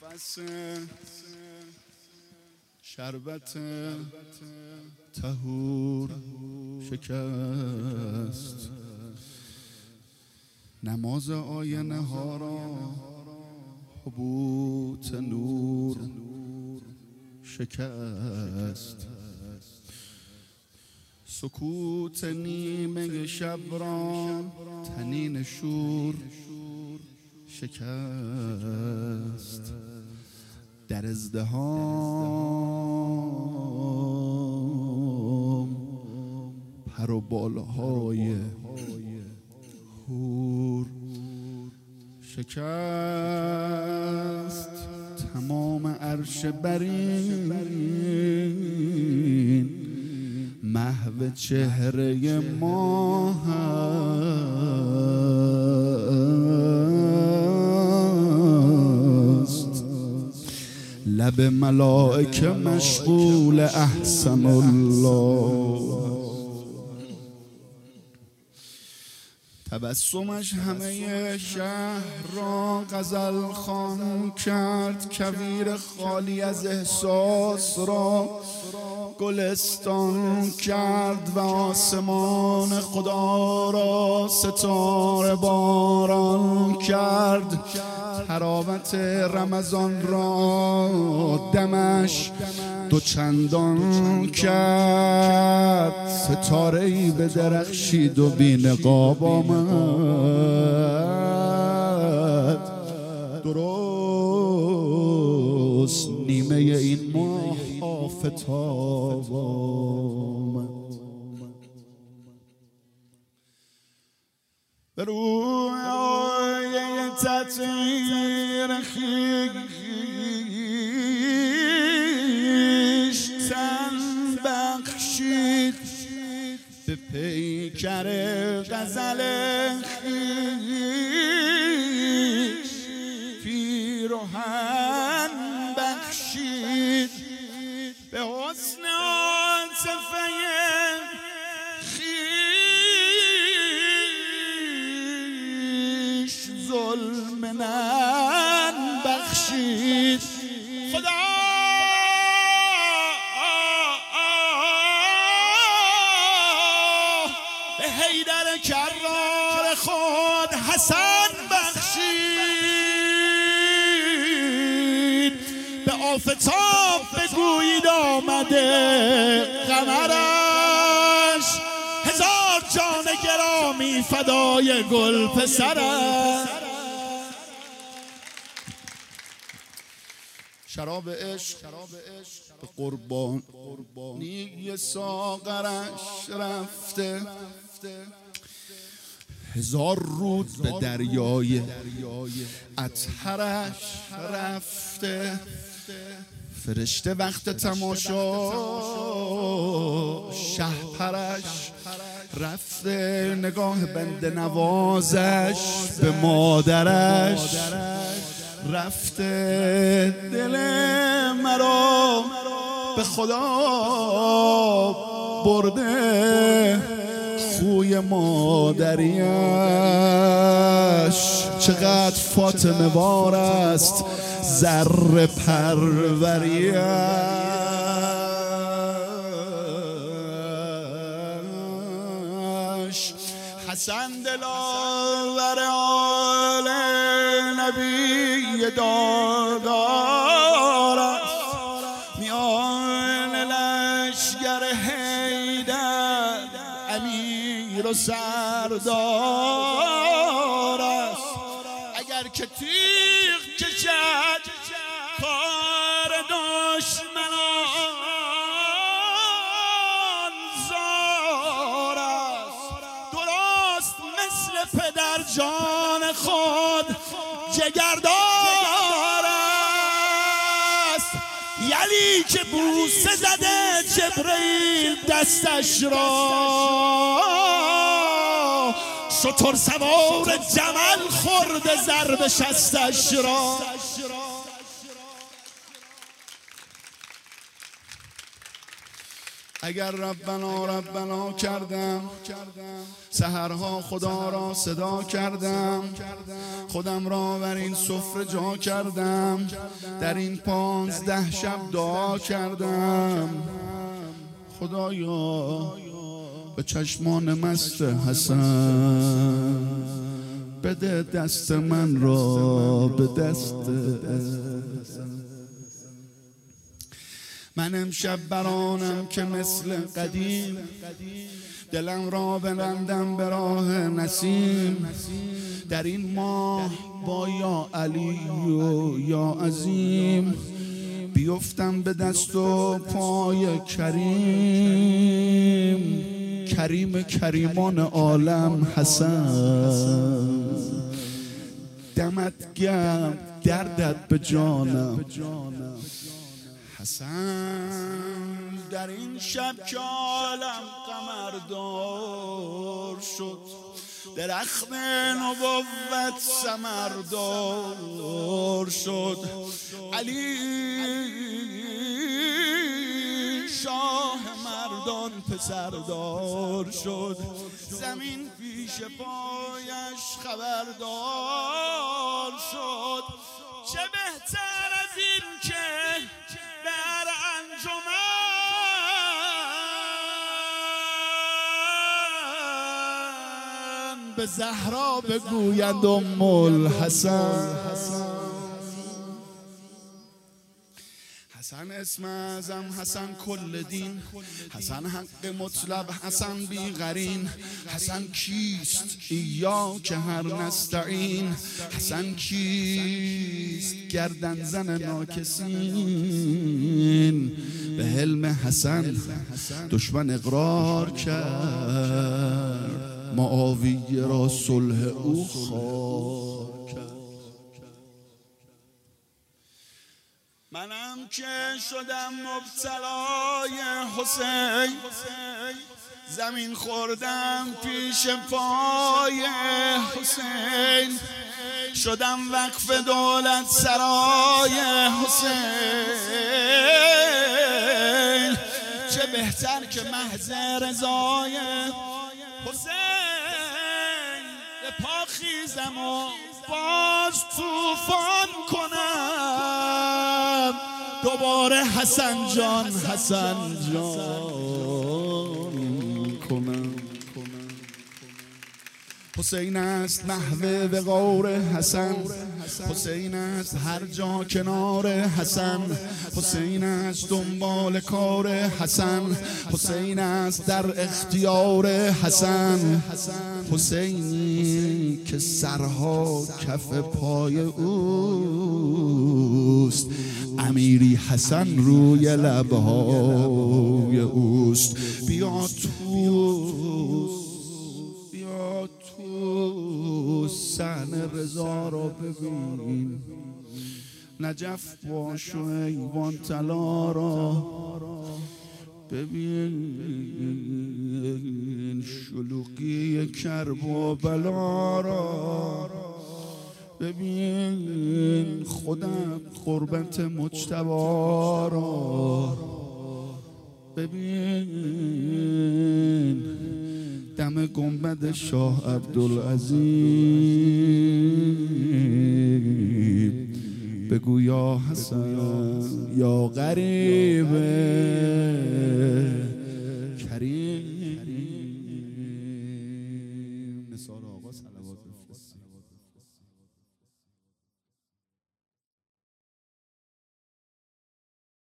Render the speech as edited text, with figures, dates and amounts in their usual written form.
نفس شربت طهور شکست، نماز آینه ها را حبوط نور شکست، سکوت نیمه شب را طنین شور شکست، در ازدحام پر و بالهای حور شکست، تمام عرش برین محو چهره ماه است، لب ملائکه مشغول احسن الله، تبسمش همه شهر را غزل خوان کرد، کویر خالی از احساس را گلستان کرد و آسمان خدا را ستاره باران کرد، تراوت رمضان را دمش دوچندان کرد، ستاره‌ای به درخشید و بی نقاب آمد، درست نیمه این ماه آفتاب آمد، به روی آیه تطهیر خویش تن بخشید، به پیکر غزل خویش پیراهن بخشید، به حسن عاطفه خویش ظلم نن بخشید، خدا به حیدر کرار خود حسن بخشید، به آفتاب بگویید آمده قمرش، هزار جان گرامی فدای گل پسرش، شراب عشق به قربانی ساغرش رفته، هزار رود به دریای اطهرش رفته، فرشته وقت تماشا شهپرش رفته، نگاه بنده نوازش به مادرش رفته، دل مرا به خدا برده خوی مادریش، چقدر فاطمه وار است ذره پروریش، حسن دلاور آل نبی دادار است، میان لشگر حیدر امیر و سردار است، اگر که تیغ کشد کار دشمنان زار است، درست مثل پدر جان خود جگردار است، یلی که بوسه زده جبرئیل دستش را، شتر سوار جمل خورده ضرب شستش را، اگر ربنا کردم، سحرها خدا را صدا کردم، خودم را بر این سفره جا کردم، در این 15 شب دعا کردم. خدایا به چشمان مست حسن بده دست من را به دست من. امشب برانم که مثل قدیم دلم را ببندم به راه نسیم. در این ماه با یا علی و یا عظیم بیفتم به دست و پای کریم. کریم کریمان عالم حسن، دمت گرم دردت به جانم حسن. در این شب که عالم قمردار شد، درخت نبوت ثمردار شد، علی شاه مردان پسردار شد، زمین پیش پایش خبردار شد. چه بهتر از این که در انجمن به زهرا بگویند ام الحسن. حسن اسم اعظم، حسن کل دین، حسن حق مطلب، حسن بی قرین. حسن کیست؟ ایاک هر نستعین. حسن کیست؟ گردن زن ناکسین. به حلم حسن دشمن اقرار کرد، معاویه را صلح او خوار کرد. منم که شدم مبتلای حسین، زمین خوردم پیش پای حسین، شدم وقف دولت سرای حسین. چه بهتر که محض رضای حسین به پا خیزم و باز طوفان کنم. دوباره حسن جان کنم. حسین است محو وقار حسن، حسین است هر جا کنار حسن، حسین است دنبال کار حسن، حسین است در اختیار حسن. حسینی که سرها کف پای اوست، امیری حسن روی لبهای اوست. بیا تو صحن رضا را ببین، نجف باش و ایوان طلا را ببین، شلوغی کرب و بلا را ببین، خودت قربت مجتبی را ببین، دم گنبد شاه عبدالعظیم. بگو یا حسن یا غریب کریم.